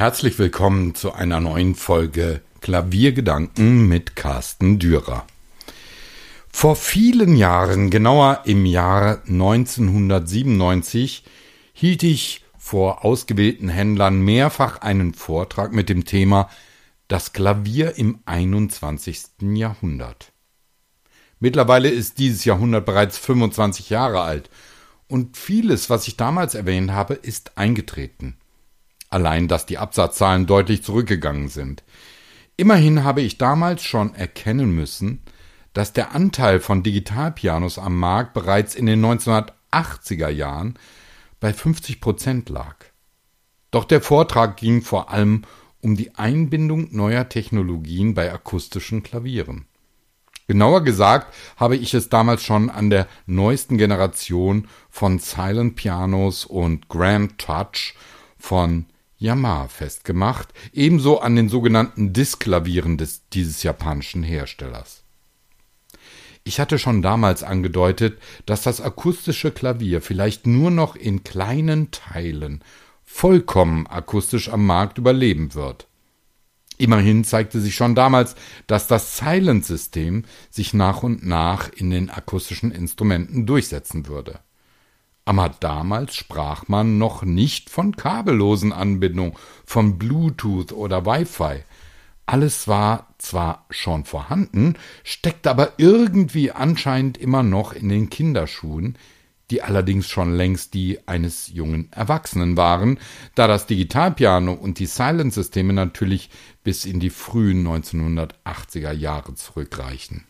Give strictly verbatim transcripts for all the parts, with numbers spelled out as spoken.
Herzlich willkommen zu einer neuen Folge Klaviergedanken mit Carsten Dürer. Vor vielen Jahren, genauer im Jahr neunzehnhundertsiebenundneunzig, hielt ich vor ausgewählten Händlern mehrfach einen Vortrag mit dem Thema Das Klavier im einundzwanzigsten Jahrhundert. Mittlerweile ist dieses Jahrhundert bereits fünfundzwanzig Jahre alt und vieles, was ich damals erwähnt habe, ist eingetreten. Allein, dass die Absatzzahlen deutlich zurückgegangen sind. Immerhin habe ich damals schon erkennen müssen, dass der Anteil von Digitalpianos am Markt bereits in den neunzehnhundertachtziger Jahren bei fünfzig Prozent lag. Doch der Vortrag ging vor allem um die Einbindung neuer Technologien bei akustischen Klavieren. Genauer gesagt habe ich es damals schon an der neuesten Generation von Silent Pianos und Grand Touch von Yamaha festgemacht, ebenso an den sogenannten Diskklavieren des, dieses japanischen Herstellers. Ich hatte schon damals angedeutet, dass das akustische Klavier vielleicht nur noch in kleinen Teilen vollkommen akustisch am Markt überleben wird. Immerhin zeigte sich schon damals, dass das Silent-System sich nach und nach in den akustischen Instrumenten durchsetzen würde. Aber damals sprach man noch nicht von kabellosen Anbindungen, von Bluetooth oder Wi-Fi. Alles war zwar schon vorhanden, steckte aber irgendwie anscheinend immer noch in den Kinderschuhen, die allerdings schon längst die eines jungen Erwachsenen waren, da das Digitalpiano und die Silent-Systeme natürlich bis in die frühen neunzehnhundertachtziger Jahre zurückreichen.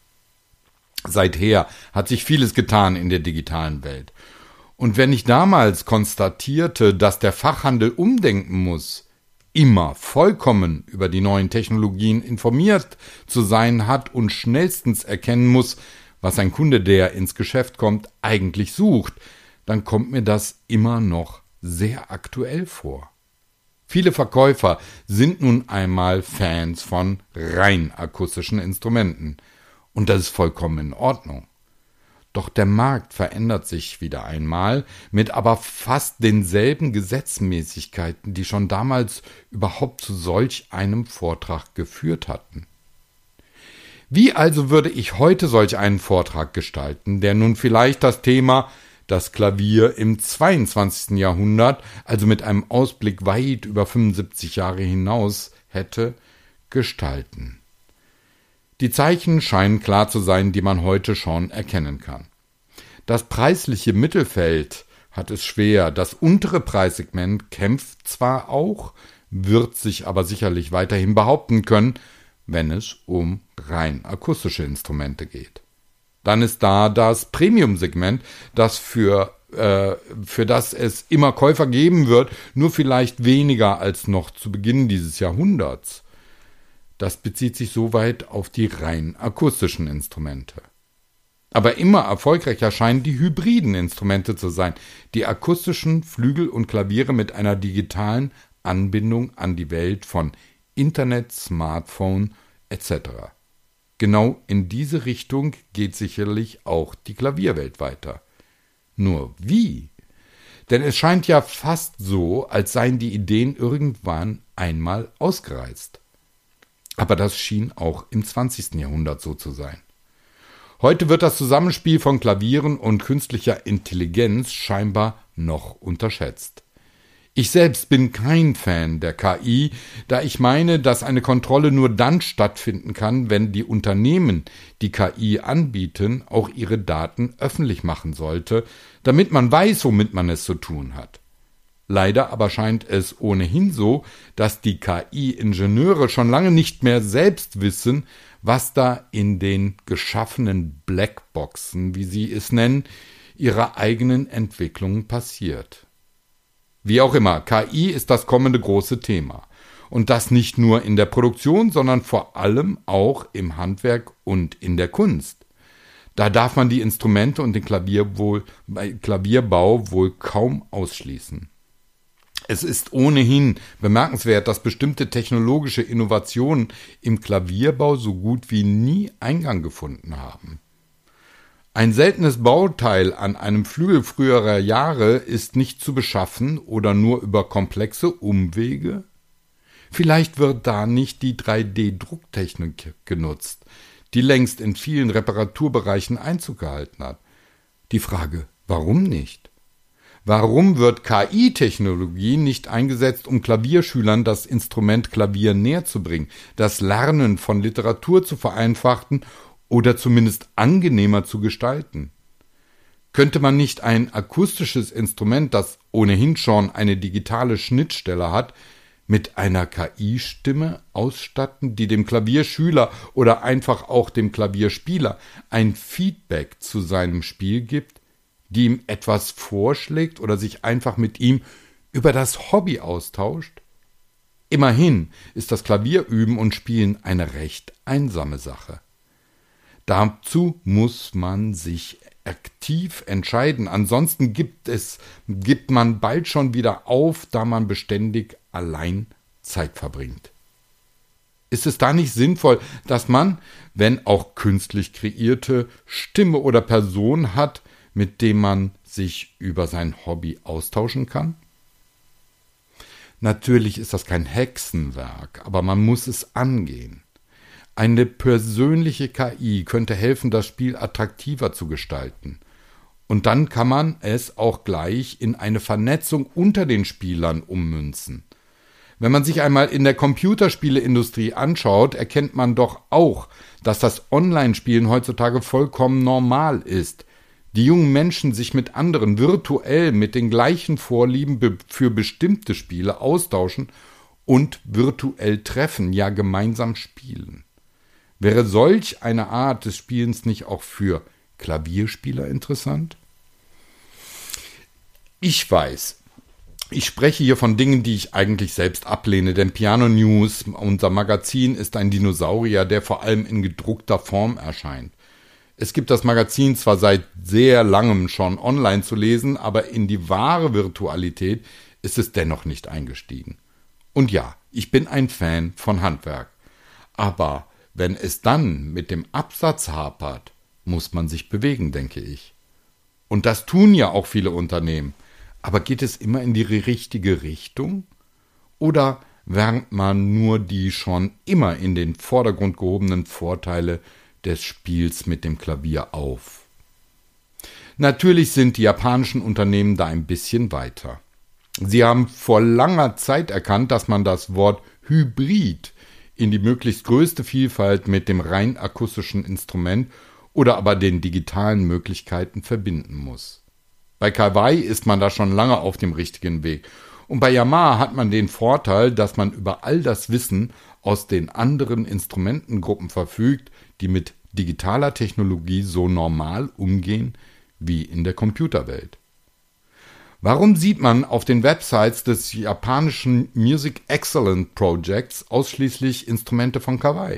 Seither hat sich vieles getan in der digitalen Welt. Und wenn ich damals konstatierte, dass der Fachhandel umdenken muss, immer vollkommen über die neuen Technologien informiert zu sein hat und schnellstens erkennen muss, was ein Kunde, der ins Geschäft kommt, eigentlich sucht, dann kommt mir das immer noch sehr aktuell vor. Viele Verkäufer sind nun einmal Fans von rein akustischen Instrumenten. Und das ist vollkommen in Ordnung. Doch der Markt verändert sich wieder einmal mit aber fast denselben Gesetzmäßigkeiten, die schon damals überhaupt zu solch einem Vortrag geführt hatten. Wie also würde ich heute solch einen Vortrag gestalten, der nun vielleicht das Thema das Klavier im zweiundzwanzigsten Jahrhundert, also mit einem Ausblick weit über fünfundsiebzig Jahre hinaus hätte, gestalten? Die Zeichen scheinen klar zu sein, die man heute schon erkennen kann. Das preisliche Mittelfeld hat es schwer, das untere Preissegment kämpft zwar auch, wird sich aber sicherlich weiterhin behaupten können, wenn es um rein akustische Instrumente geht. Dann ist da das Premium-Segment, das für, äh, für das es immer Käufer geben wird, nur vielleicht weniger als noch zu Beginn dieses Jahrhunderts. Das bezieht sich soweit auf die rein akustischen Instrumente. Aber immer erfolgreicher scheinen die hybriden Instrumente zu sein, die akustischen Flügel und Klaviere mit einer digitalen Anbindung an die Welt von Internet, Smartphone et cetera. Genau in diese Richtung geht sicherlich auch die Klavierwelt weiter. Nur wie? Denn es scheint ja fast so, als seien die Ideen irgendwann einmal ausgereizt. Aber das schien auch im zwanzigsten Jahrhundert so zu sein. Heute wird das Zusammenspiel von Klavieren und künstlicher Intelligenz scheinbar noch unterschätzt. Ich selbst bin kein Fan der K I, da ich meine, dass eine Kontrolle nur dann stattfinden kann, wenn die Unternehmen, die K I anbieten, auch ihre Daten öffentlich machen sollte, damit man weiß, womit man es zu tun hat. Leider aber scheint es ohnehin so, dass die K I-Ingenieure schon lange nicht mehr selbst wissen, was da in den geschaffenen Blackboxen, wie sie es nennen, ihrer eigenen Entwicklung passiert. Wie auch immer, K I ist das kommende große Thema. Und das nicht nur in der Produktion, sondern vor allem auch im Handwerk und in der Kunst. Da darf man die Instrumente und den Klavier wohl, Klavierbau wohl kaum ausschließen. Es ist ohnehin bemerkenswert, dass bestimmte technologische Innovationen im Klavierbau so gut wie nie Eingang gefunden haben. Ein seltenes Bauteil an einem Flügel früherer Jahre ist nicht zu beschaffen oder nur über komplexe Umwege Vielleicht wird da nicht die drei D-Drucktechnik genutzt, die längst in vielen Reparaturbereichen Einzug gehalten hat. Die Frage, warum nicht? Warum wird K I-Technologie nicht eingesetzt, um Klavierschülern das Instrument Klavier näher zu bringen, das Lernen von Literatur zu vereinfachen oder zumindest angenehmer zu gestalten? Könnte man nicht ein akustisches Instrument, das ohnehin schon eine digitale Schnittstelle hat, mit einer K I-Stimme ausstatten, die dem Klavierschüler oder einfach auch dem Klavierspieler ein Feedback zu seinem Spiel gibt, die ihm etwas vorschlägt oder sich einfach mit ihm über das Hobby austauscht? Immerhin ist das Klavierüben und Spielen eine recht einsame Sache. Dazu muss man sich aktiv entscheiden, ansonsten gibt es, gibt man bald schon wieder auf, da man beständig allein Zeit verbringt. Ist es da nicht sinnvoll, dass man, wenn auch künstlich kreierte, Stimme oder Person hat, mit dem man sich über sein Hobby austauschen kann? Natürlich ist das kein Hexenwerk, aber man muss es angehen. Eine persönliche K I könnte helfen, das Spiel attraktiver zu gestalten. Und dann kann man es auch gleich in eine Vernetzung unter den Spielern ummünzen. Wenn man sich einmal in der Computerspieleindustrie anschaut, erkennt man doch auch, dass das Online-Spielen heutzutage vollkommen normal ist. Die jungen Menschen sich mit anderen virtuell mit den gleichen Vorlieben be- für bestimmte Spiele austauschen und virtuell treffen, ja gemeinsam spielen. Wäre solch eine Art des Spielens nicht auch für Klavierspieler interessant? Ich weiß, ich spreche hier von Dingen, die ich eigentlich selbst ablehne, denn Piano News, unser Magazin, ist ein Dinosaurier, der vor allem in gedruckter Form erscheint. Es gibt das Magazin zwar seit sehr langem schon online zu lesen, aber in die wahre Virtualität ist es dennoch nicht eingestiegen. Und ja, ich bin ein Fan von Handwerk. Aber wenn es dann mit dem Absatz hapert, muss man sich bewegen, denke ich. Und das tun ja auch viele Unternehmen. Aber geht es immer in die richtige Richtung? Oder wärmt man nur die schon immer in den Vordergrund gehobenen Vorteile des Spiels mit dem Klavier auf? Natürlich sind die japanischen Unternehmen da ein bisschen weiter. Sie haben vor langer Zeit erkannt, dass man das Wort Hybrid in die möglichst größte Vielfalt mit dem rein akustischen Instrument oder aber den digitalen Möglichkeiten verbinden muss. Bei Kawai ist man da schon lange auf dem richtigen Weg. Und bei Yamaha hat man den Vorteil, dass man über all das Wissen aus den anderen Instrumentengruppen verfügt, die mit digitaler Technologie so normal umgehen wie in der Computerwelt. Warum sieht man auf den Websites des japanischen Music Excellence Projects ausschließlich Instrumente von Kawai?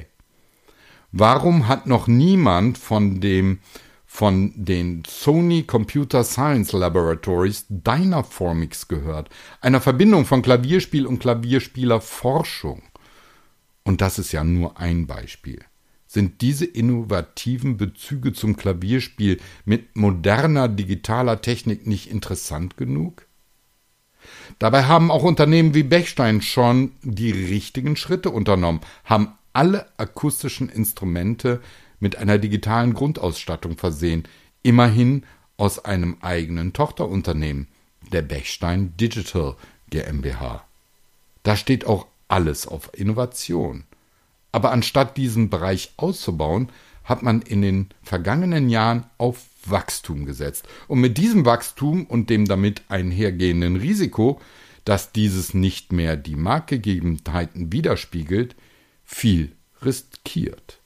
Warum hat noch niemand von dem von den Sony Computer Science Laboratories Dynaformix gehört, einer Verbindung von Klavierspiel und Klavierspielerforschung? Und das ist ja nur ein Beispiel. Sind diese innovativen Bezüge zum Klavierspiel mit moderner digitaler Technik nicht interessant genug? Dabei haben auch Unternehmen wie Bechstein schon die richtigen Schritte unternommen, haben alle akustischen Instrumente mit einer digitalen Grundausstattung versehen, immerhin aus einem eigenen Tochterunternehmen, der Bechstein Digital GmbH. Da steht auch alles auf Innovation. Aber anstatt diesen Bereich auszubauen, hat man in den vergangenen Jahren auf Wachstum gesetzt. Und mit diesem Wachstum und dem damit einhergehenden Risiko, dass dieses nicht mehr die Marktgegebenheiten widerspiegelt, viel riskiert.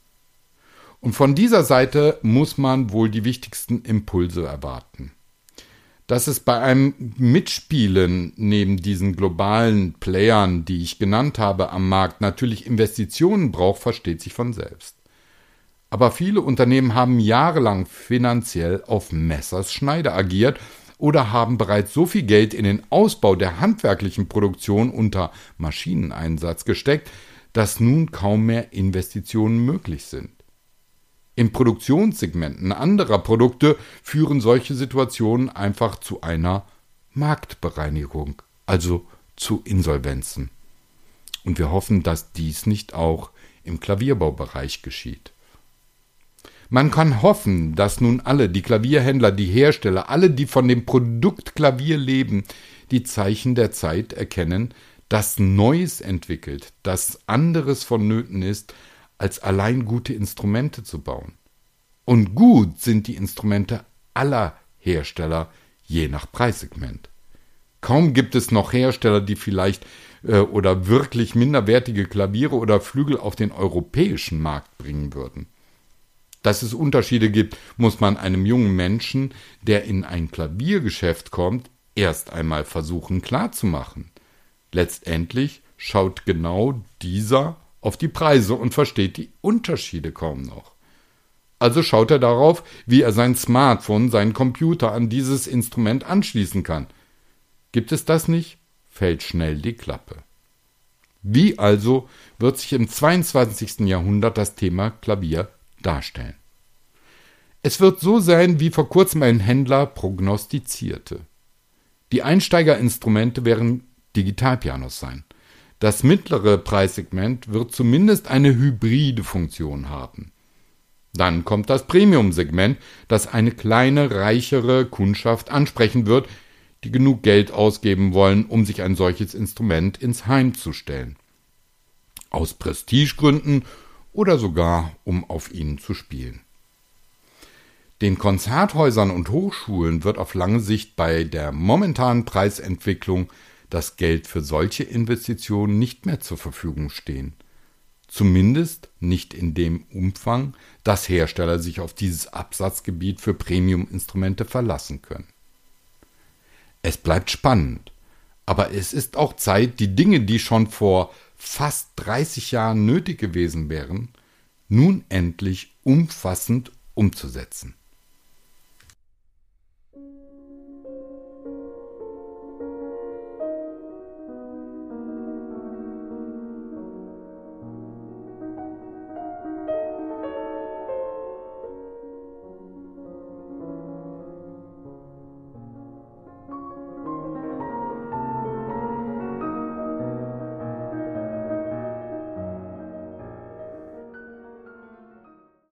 Und von dieser Seite muss man wohl die wichtigsten Impulse erwarten. Dass es bei einem Mitspielen neben diesen globalen Playern, die ich genannt habe, am Markt natürlich Investitionen braucht, versteht sich von selbst. Aber viele Unternehmen haben jahrelang finanziell auf Messers Schneide agiert oder haben bereits so viel Geld in den Ausbau der handwerklichen Produktion unter Maschineneinsatz gesteckt, dass nun kaum mehr Investitionen möglich sind. In Produktionssegmenten anderer Produkte führen solche Situationen einfach zu einer Marktbereinigung, also zu Insolvenzen. Und wir hoffen, dass dies nicht auch im Klavierbaubereich geschieht. Man kann hoffen, dass nun alle, die Klavierhändler, die Hersteller, alle, die von dem Produkt Klavier leben, die Zeichen der Zeit erkennen, dass Neues entwickelt, dass anderes vonnöten ist, als allein gute Instrumente zu bauen. Und gut sind die Instrumente aller Hersteller, je nach Preissegment. Kaum gibt es noch Hersteller, die vielleicht äh, oder wirklich minderwertige Klaviere oder Flügel auf den europäischen Markt bringen würden. Dass es Unterschiede gibt, muss man einem jungen Menschen, der in ein Klaviergeschäft kommt, erst einmal versuchen klarzumachen. Letztendlich schaut genau dieser auf die Preise und versteht die Unterschiede kaum noch. Also schaut er darauf, wie er sein Smartphone, seinen Computer an dieses Instrument anschließen kann. Gibt es das nicht, fällt schnell die Klappe. Wie also wird sich im zweiundzwanzigsten Jahrhundert das Thema Klavier darstellen? Es wird so sein, wie vor kurzem ein Händler prognostizierte. Die Einsteigerinstrumente werden Digitalpianos sein. Das mittlere Preissegment wird zumindest eine hybride Funktion haben. Dann kommt das Premium-Segment, das eine kleine, reichere Kundschaft ansprechen wird, die genug Geld ausgeben wollen, um sich ein solches Instrument ins Heim zu stellen. Aus Prestigegründen oder sogar, um auf ihnen zu spielen. Den Konzerthäusern und Hochschulen wird auf lange Sicht bei der momentanen Preisentwicklung das Geld für solche Investitionen nicht mehr zur Verfügung stehen. Zumindest nicht in dem Umfang, dass Hersteller sich auf dieses Absatzgebiet für Premium-Instrumente verlassen können. Es bleibt spannend, aber es ist auch Zeit, die Dinge, die schon vor fast dreißig Jahren nötig gewesen wären, nun endlich umfassend umzusetzen.